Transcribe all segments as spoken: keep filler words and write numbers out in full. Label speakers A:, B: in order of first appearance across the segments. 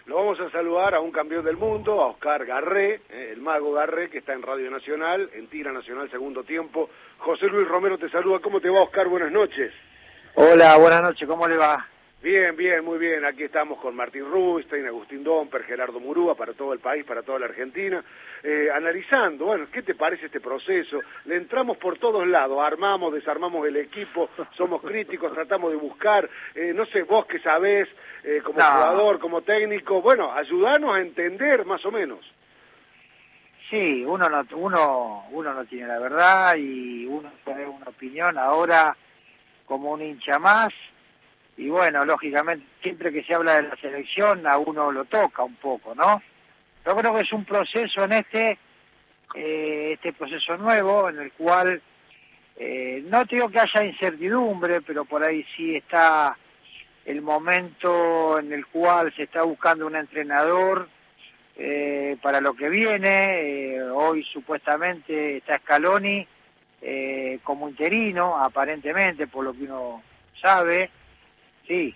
A: Lo vamos a saludar a un campeón del mundo, a Oscar Garré, eh, el mago Garré, que está en Radio Nacional, en Tira Nacional Segundo Tiempo. José Luis Romero te saluda. ¿Cómo te va, Oscar? Buenas noches.
B: Hola, buenas noches. ¿Cómo le va?
A: Bien, bien, muy bien. Aquí estamos con Martín Rubinstein, Agustín Domper, Gerardo Murúa, para todo el país, para toda la Argentina, eh, analizando, bueno, ¿qué te parece este proceso? Le entramos por todos lados, armamos, desarmamos el equipo, somos críticos, tratamos de buscar, eh, no sé, vos que sabés, eh, como
B: no.
A: jugador, como técnico, bueno, ayudarnos a entender más o menos.
B: Sí, uno no, uno, uno no tiene la verdad y uno tiene una opinión ahora como un hincha más. Y bueno, lógicamente, siempre que se habla de la selección, a uno lo toca un poco, ¿no? Yo creo que es un proceso en este, eh, este proceso nuevo, en el cual, eh, no te digo que haya incertidumbre, pero por ahí sí está el momento en el cual se está buscando un entrenador eh, para lo que viene. Eh, hoy supuestamente está Scaloni eh, como interino, aparentemente, por lo que uno sabe. Sí.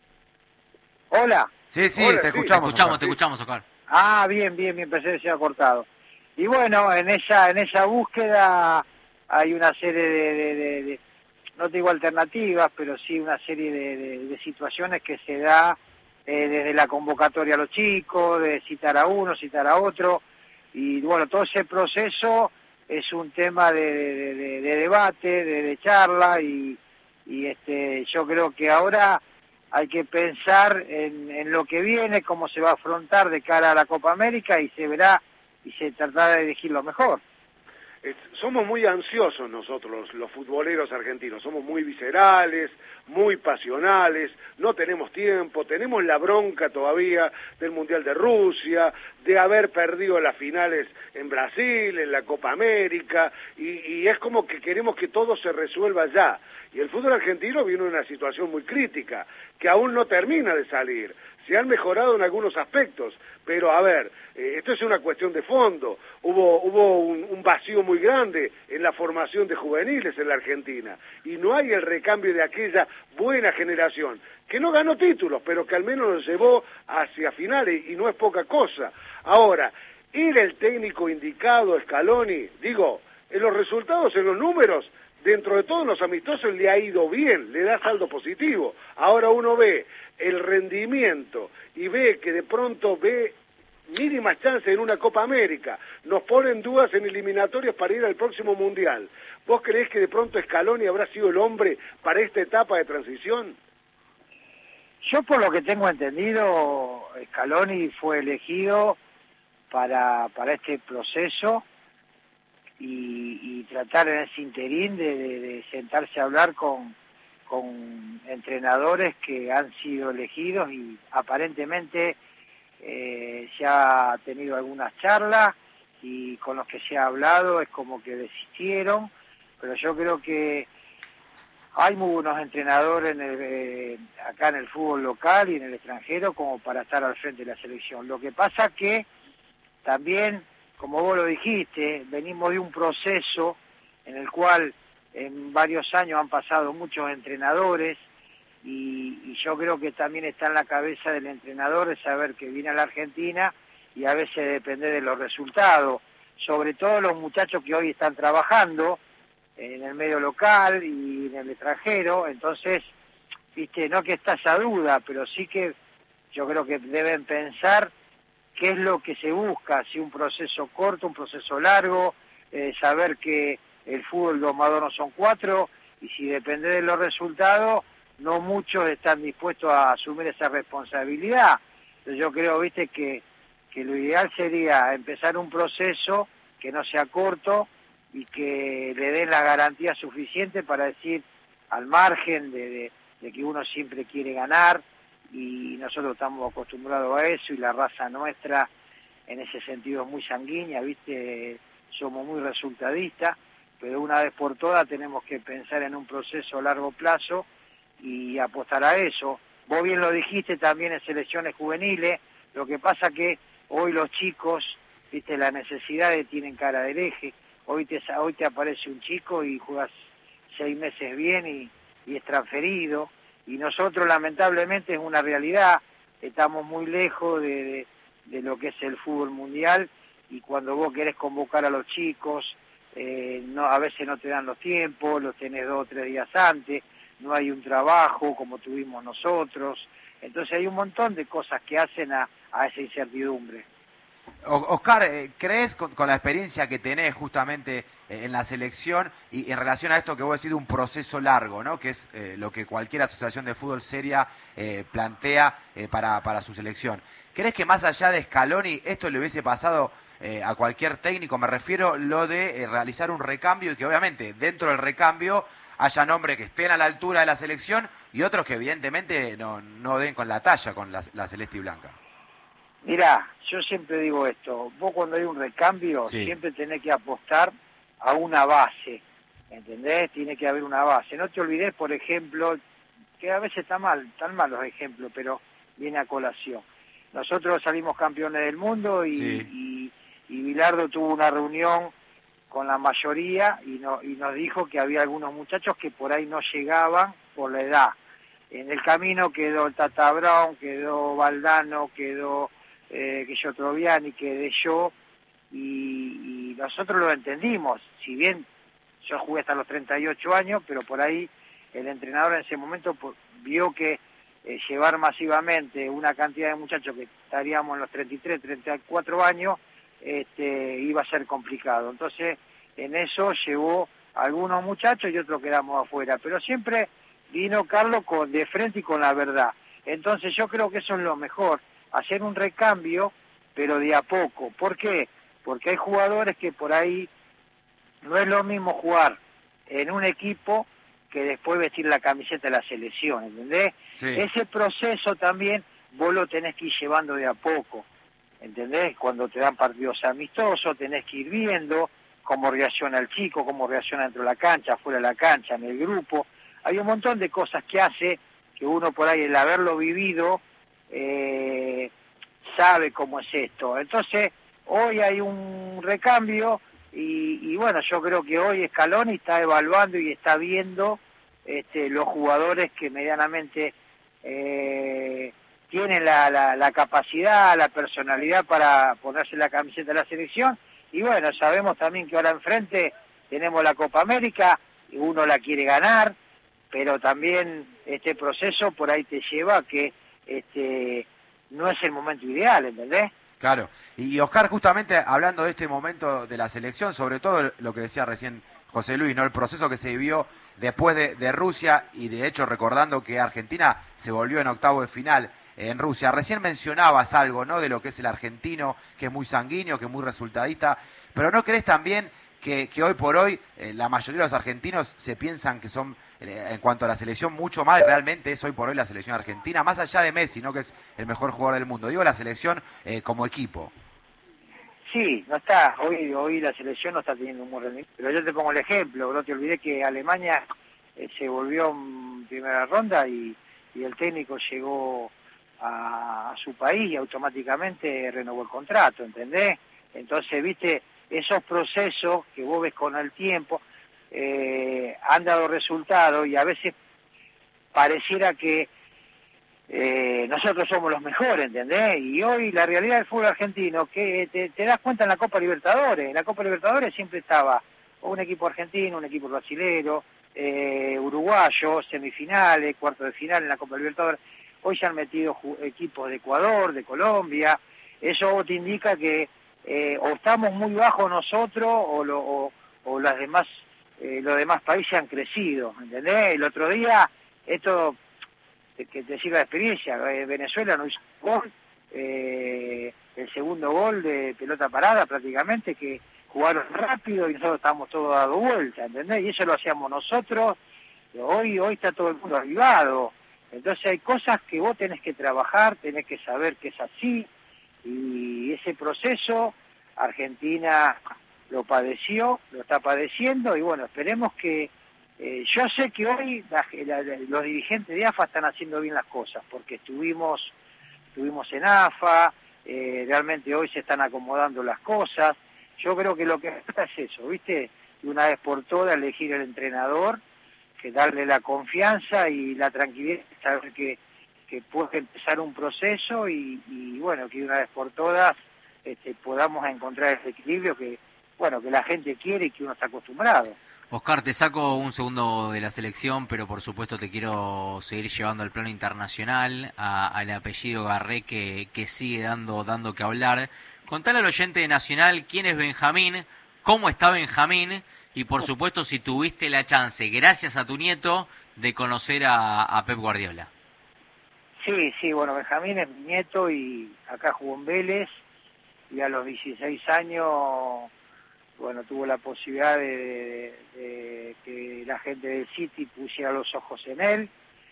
B: Hola.
C: Sí, sí,
A: Hola,
C: te
A: sí.
C: escuchamos,
D: te escuchamos,
C: Oscar.
D: te escuchamos, Oscar.
B: Ah, bien, bien, bien, pensé que se había cortado. Y bueno, en esa, en esa búsqueda hay una serie de, de, de, de no te digo alternativas, pero sí una serie de, de, de situaciones que se da eh, desde la convocatoria a los chicos, de citar a uno, citar a otro, y bueno, todo ese proceso es un tema de, de, de, de debate, de, de charla, y, y este, yo creo que ahora hay que pensar en, en lo que viene, cómo se va a afrontar de cara a la Copa América, y se verá y se tratará de elegir lo mejor.
A: Somos muy ansiosos nosotros, los, los futboleros argentinos, somos muy viscerales, muy pasionales, no tenemos tiempo, tenemos la bronca todavía del Mundial de Rusia, de haber perdido las finales en Brasil, en la Copa América, y, y es como que queremos que todo se resuelva ya. Y el fútbol argentino viene en una situación muy crítica, que aún no termina de salir. Se han mejorado en algunos aspectos, pero a ver, eh, esto es una cuestión de fondo. Hubo, hubo un, un vacío muy grande en la formación de juveniles en la Argentina, y no hay el recambio de aquella buena generación, que no ganó títulos, pero que al menos los llevó hacia finales, y no es poca cosa. Ahora, ¿era el técnico indicado, Scaloni? Digo, en los resultados, en los números, dentro de todos los amistosos le ha ido bien, le da saldo positivo. Ahora uno ve el rendimiento y ve que de pronto ve mínimas chances en una Copa América, nos ponen dudas en eliminatorias para ir al próximo Mundial. ¿Vos creés que de pronto Scaloni habrá sido el hombre para esta etapa de transición?
B: Yo por lo que tengo entendido, Scaloni fue elegido para, para este proceso y, y tratar en ese interín de, de, de sentarse a hablar con, con entrenadores que han sido elegidos, y aparentemente eh, se ha tenido algunas charlas y con los que se ha hablado es como que desistieron, pero yo creo que hay muy buenos entrenadores en el, eh, acá en el fútbol local y en el extranjero como para estar al frente de la selección. Lo que pasa que también, como vos lo dijiste, venimos de un proceso en el cual en varios años han pasado muchos entrenadores, y, y yo creo que también está en la cabeza del entrenador de saber que viene a la Argentina y a veces depende de los resultados, sobre todo los muchachos que hoy están trabajando en el medio local y en el extranjero. Entonces, viste, no que está esa duda, pero sí que yo creo que deben pensar qué es lo que se busca, si un proceso corto, un proceso largo, eh, saber que el fútbol domador no son cuatro, y si depende de los resultados, no muchos están dispuestos a asumir esa responsabilidad. Entonces yo creo, viste, que, que lo ideal sería empezar un proceso que no sea corto y que le den la garantía suficiente para decir, al margen de, de, de que uno siempre quiere ganar, y nosotros estamos acostumbrados a eso, y la raza nuestra en ese sentido es muy sanguínea, viste, somos muy resultadistas, pero una vez por todas tenemos que pensar en un proceso a largo plazo y apostar a eso. Vos bien lo dijiste también en selecciones juveniles, lo que pasa que hoy los chicos, viste, la necesidad de tienen cara del eje, hoy te, hoy te aparece un chico y juegas seis meses bien y, y es transferido, y nosotros lamentablemente es una realidad, estamos muy lejos de, de, de lo que es el fútbol mundial, y cuando vos querés convocar a los chicos, eh, no, a veces no te dan los tiempos, los tenés dos o tres días antes, no hay un trabajo como tuvimos nosotros, entonces hay un montón de cosas que hacen a, a esa incertidumbre.
C: Oscar, ¿crees con, con la experiencia que tenés justamente en la selección y en relación a esto que vos decís de un proceso largo, ¿no? Que es eh, lo que cualquier asociación de fútbol seria eh, plantea eh, para, para su selección? ¿Crees que más allá de Scaloni esto le hubiese pasado eh, a cualquier técnico? Me refiero lo de eh, realizar un recambio y que obviamente dentro del recambio haya nombres que estén a la altura de la selección y otros que evidentemente no, no den con la talla con la, la celeste y blanca.
B: Mirá, yo siempre digo esto, vos cuando hay un recambio sí. siempre tenés que apostar a una base, ¿entendés? Tiene que haber una base. No te olvides, por ejemplo, que a veces está mal, están mal los ejemplos, pero viene a colación. Nosotros salimos campeones del mundo y, sí. y, y Bilardo tuvo una reunión con la mayoría y, no, y nos dijo que había algunos muchachos que por ahí no llegaban por la edad. En el camino quedó el Tata Brown, quedó Valdano, quedó eh, que yo Troviani, quedé yo, y, y nosotros lo entendimos. Si bien yo jugué hasta los treinta y ocho años, pero por ahí el entrenador en ese momento vio que eh, llevar masivamente una cantidad de muchachos que estaríamos en los treinta y tres, treinta y cuatro años, este, iba a ser complicado. Entonces, en eso llevó a algunos muchachos y otros quedamos afuera. Pero siempre vino Carlos con, de frente y con la verdad. Entonces yo creo que eso es lo mejor, hacer un recambio, pero de a poco. ¿Por qué? Porque hay jugadores que por ahí no es lo mismo jugar en un equipo que después vestir la camiseta de la selección, ¿entendés? Sí. Ese proceso también vos lo tenés que ir llevando de a poco, ¿entendés? Cuando te dan partidos amistosos tenés que ir viendo cómo reacciona el chico, cómo reacciona dentro de la cancha, fuera de la cancha, en el grupo. Hay un montón de cosas que hace que uno por ahí, el haberlo vivido, eh, sabe cómo es esto. Entonces, hoy hay un recambio y, y bueno, yo creo que hoy Scaloni está evaluando y está viendo este, los jugadores que medianamente eh, tienen la, la, la capacidad, la personalidad para ponerse la camiseta de la selección. Y bueno, sabemos también que ahora enfrente tenemos la Copa América y uno la quiere ganar, pero también este proceso por ahí te lleva a que este, no es el momento ideal, ¿entendés?
C: Claro, y Oscar, justamente hablando de este momento de la selección, sobre todo lo que decía recién José Luis, ¿no? El proceso que se vivió después de, de Rusia y de hecho recordando que Argentina se volvió en octavo de final en Rusia. Recién mencionabas algo, ¿no? De lo que es el argentino, que es muy sanguíneo, que es muy resultadista, pero ¿no crees también que, que hoy por hoy eh, la mayoría de los argentinos se piensan que son, eh, en cuanto a la selección, mucho más, realmente es hoy por hoy la selección argentina, más allá de Messi, ¿no? Que es el mejor jugador del mundo? Digo la selección eh, como equipo.
B: Sí, no está, hoy hoy la selección no está teniendo un buen rendimiento, pero yo te pongo el ejemplo, no te olvides que Alemania eh, se volvió en primera ronda y, y el técnico llegó a, a su país y automáticamente renovó el contrato, ¿entendés? Entonces, viste, esos procesos que vos ves con el tiempo eh, han dado resultados y a veces pareciera que Eh, nosotros somos los mejores, ¿entendés? Y hoy la realidad del fútbol argentino, que te, te das cuenta en la Copa Libertadores, en la Copa Libertadores siempre estaba un equipo argentino, un equipo brasilero, eh, uruguayo, semifinales, cuarto de final en la Copa Libertadores. Hoy se han metido equipos de Ecuador, de Colombia. Eso te indica que eh, o estamos muy bajos nosotros o, lo, o, o las demás, eh, los demás países han crecido, ¿entendés? El otro día, esto que te sirva de experiencia, eh, Venezuela no hizo gol, eh, el segundo gol de pelota parada prácticamente, que jugaron rápido y nosotros estábamos todos dando vuelta, ¿entendés? Y eso lo hacíamos nosotros, hoy hoy está todo el mundo avivado, entonces hay cosas que vos tenés que trabajar, tenés que saber que es así, y ese proceso Argentina lo padeció, lo está padeciendo, y bueno, esperemos que Eh, yo sé que hoy la, la, los dirigentes de A F A están haciendo bien las cosas, porque estuvimos, estuvimos en A F A, eh, realmente hoy se están acomodando las cosas. Yo creo que lo que falta es eso, ¿viste? De una vez por todas elegir el entrenador, que darle la confianza y la tranquilidad de saber que que puede empezar un proceso y, y bueno, que una vez por todas este, podamos encontrar ese equilibrio que, bueno, que la gente quiere y que uno está acostumbrado.
D: Oscar, te saco un segundo de la selección, pero por supuesto te quiero seguir llevando al plano internacional, a, al apellido Garré que, que sigue dando, dando que hablar. Contale al oyente de Nacional quién es Benjamín, cómo está Benjamín y por supuesto si tuviste la chance, gracias a tu nieto, de conocer a, a Pep Guardiola.
B: Sí, sí, bueno, Benjamín es mi nieto y acá jugó en Vélez y a los dieciséis años, bueno, tuvo la posibilidad de, de, de que la gente del City pusiera los ojos en él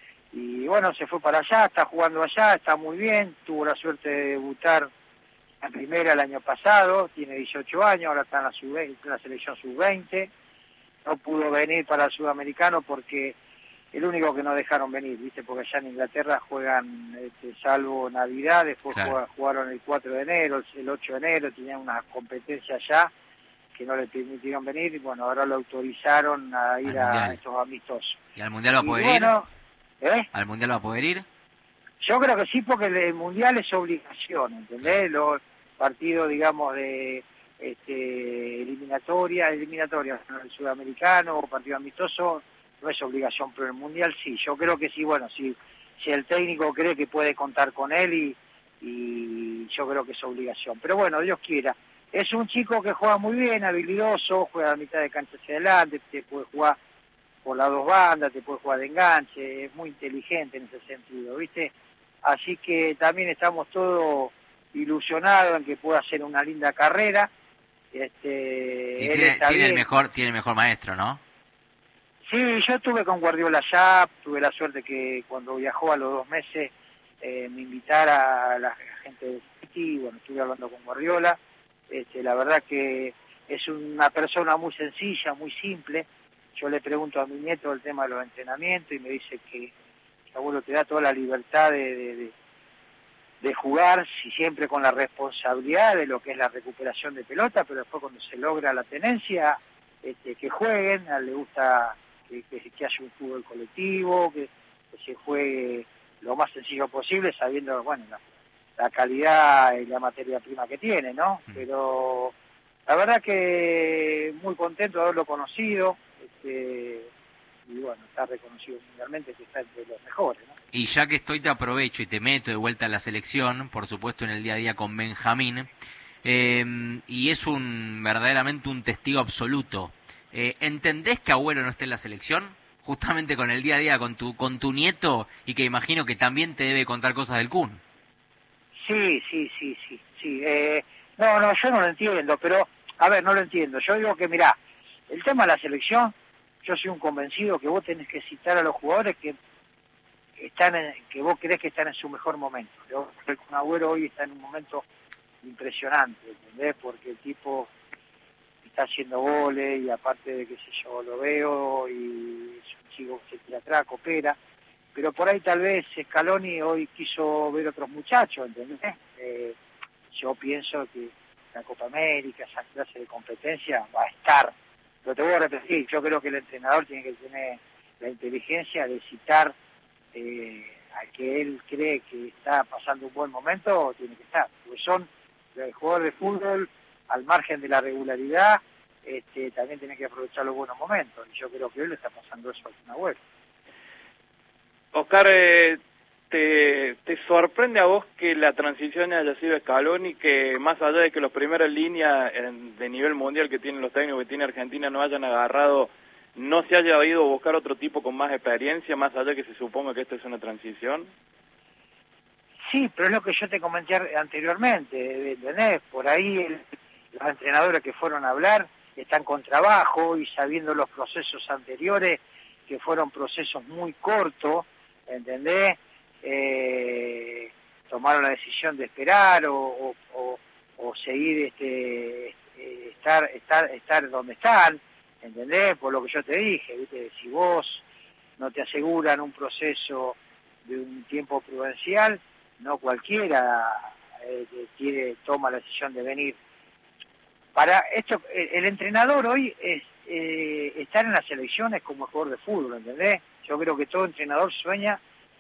B: y bueno, se fue para allá, está jugando allá, está muy bien, tuvo la suerte de debutar en primera el año pasado, tiene dieciocho años, ahora está en la, sub en la selección sub veinte, no pudo venir para el sudamericano porque el único que no dejaron venir, ¿viste? Porque allá en Inglaterra juegan, este, salvo Navidad, después
D: claro.
B: juega, jugaron el cuatro de enero, el ocho de enero, tenían una competencia allá que no le permitieron venir, y bueno, ahora lo autorizaron a ir a estos amistosos.
D: ¿Y al Mundial va a poder
B: y, bueno,
D: ir?
B: ¿eh?
D: ¿Al Mundial va a poder ir?
B: Yo creo que sí, porque el Mundial es obligación, ¿entendés? Los partidos, digamos, de este, eliminatoria, eliminatoria, el sudamericano o partido amistoso, no es obligación, pero el Mundial sí. Yo creo que sí, bueno, si, si el técnico cree que puede contar con él y, y yo creo que es obligación. Pero bueno, Dios quiera. Es un chico que juega muy bien, habilidoso, juega a mitad de cancha hacia adelante, te puede jugar por las dos bandas, te puede jugar de enganche, es muy inteligente en ese sentido, ¿viste? Así que también estamos todos ilusionados en que pueda hacer una linda carrera. Este,
D: y tiene, tiene el mejor, tiene el mejor maestro, ¿no?
B: Sí, yo estuve con Guardiola allá, tuve la suerte que cuando viajó a los dos meses eh, me invitara a la gente de City, bueno, estuve hablando con Guardiola, este, la verdad que es una persona muy sencilla, muy simple. Yo le pregunto a mi nieto el tema de los entrenamientos y me dice que, que abuelo te da toda la libertad de, de, de, de jugar, si siempre con la responsabilidad de lo que es la recuperación de pelota, pero después cuando se logra la tenencia, este, que jueguen, a él le gusta que, que, que haya un fútbol colectivo, que, que se juegue lo más sencillo posible, sabiendo, bueno, la, la calidad y la materia prima que tiene, ¿no? Pero la verdad que muy contento de haberlo conocido, este, y bueno, está reconocido mundialmente que está entre los mejores, ¿no?
D: Y ya que estoy te aprovecho y te meto de vuelta a la selección, por supuesto en el día a día con Benjamín, eh, y es un verdaderamente un testigo absoluto. Eh, ¿Entendés que Agüero no esté en la selección? Justamente con el día a día, con tu con tu nieto, y que imagino que también te debe contar cosas del Kun.
B: Sí, sí, sí, sí, sí. Eh, no, no, yo no lo entiendo, pero, a ver, no lo entiendo. Yo digo que, mirá, el tema de la selección, yo soy un convencido que vos tenés que citar a los jugadores que están en, que vos creés que están en su mejor momento. Yo creo que Agüero hoy está en un momento impresionante, ¿entendés? Porque el tipo está haciendo goles y aparte de que sé yo, lo veo y es un chico que se tira atrás, coopera, pero por ahí tal vez Scaloni hoy quiso ver otros muchachos, ¿entendés? Eh, yo pienso que la Copa América, esa clase de competencia va a estar, pero te voy a repetir, yo creo que el entrenador tiene que tener la inteligencia de citar eh, a que él cree que está pasando un buen momento, tiene que estar, porque son los jugadores de fútbol al margen de la regularidad, este, también tiene que aprovechar los buenos momentos, y yo creo que él le está pasando eso al Agüero.
E: Oscar, eh, te, ¿te sorprende a vos que la transición haya sido Scaloni, que más allá de que los primeras líneas en, de nivel mundial que tienen los técnicos que tiene Argentina no hayan agarrado, no se haya ido a buscar otro tipo con más experiencia, más allá de que se suponga que esta es una transición?
B: Sí, pero es lo que yo te comenté anteriormente, ¿entendés? Por ahí el, los entrenadores que fueron a hablar están con trabajo y sabiendo los procesos anteriores, que fueron procesos muy cortos, ¿entendés? Eh, tomaron la decisión de esperar o, o, o, o seguir, este, eh, estar, estar, estar donde están, ¿entendés? Por lo que yo te dije, ¿viste? Si vos no te aseguran un proceso de un tiempo prudencial, no cualquiera eh, quiere, toma la decisión de venir. Para esto, el, el entrenador hoy es eh, estar en las selecciones como jugador de fútbol, ¿entendés? Yo creo que todo entrenador sueña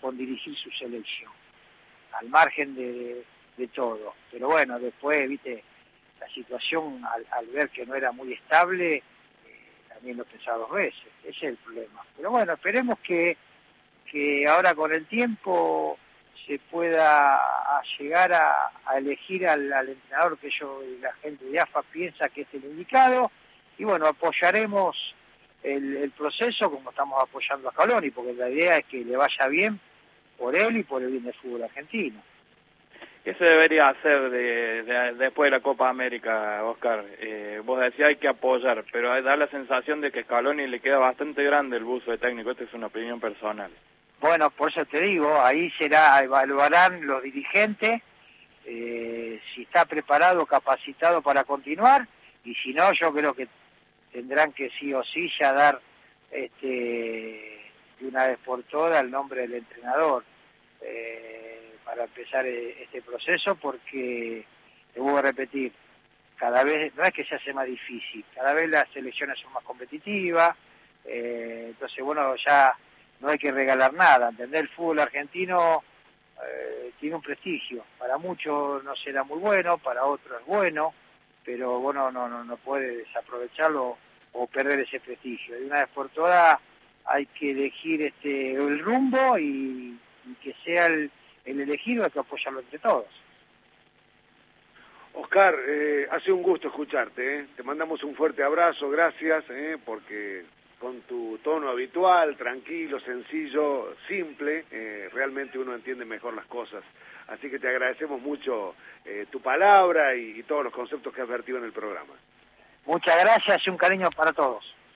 B: con dirigir su selección, al margen de, de todo. Pero bueno, después, viste, la situación al, al ver que no era muy estable, eh, también lo pensaba dos veces, ese es el problema. Pero bueno, esperemos que, que ahora con el tiempo se pueda a llegar a, a elegir al, al entrenador que yo y la gente de A F A piensa que es el indicado, y bueno, apoyaremos el, el proceso como estamos apoyando a Scaloni, porque la idea es que le vaya bien por él y por el bien del fútbol argentino.
E: ¿Qué se debería hacer de, de, después de la Copa América, Oscar? Eh, vos decías hay que apoyar, pero da la sensación de que a Scaloni le queda bastante grande el buzo de técnico. Esta es una opinión personal.
B: Bueno, por eso te digo, ahí será, evaluarán los dirigentes, eh, si está preparado, capacitado para continuar, y si no, yo creo que tendrán que sí o sí ya dar este, de una vez por todas el nombre del entrenador. Eh, para empezar este proceso, porque, te voy a repetir, cada vez, no es que se hace más difícil, cada vez las selecciones son más competitivas, eh, entonces bueno, ya no hay que regalar nada, ¿entendés? El fútbol argentino eh, tiene un prestigio, para muchos no será muy bueno, para otros es bueno, pero bueno, no, no, no puede desaprovecharlo o perder ese prestigio. De una vez por todas hay que elegir este el rumbo y, y que sea el el elegido, hay que apoyarlo entre todos.
A: Oscar, eh, hace un gusto escucharte, ¿eh? Te mandamos un fuerte abrazo, gracias, ¿eh? Porque con tu tono habitual, tranquilo, sencillo, simple, eh, realmente uno entiende mejor las cosas. Así que te agradecemos mucho eh, tu palabra y, y todos los conceptos que has vertido en el programa.
B: Muchas gracias y un cariño para todos.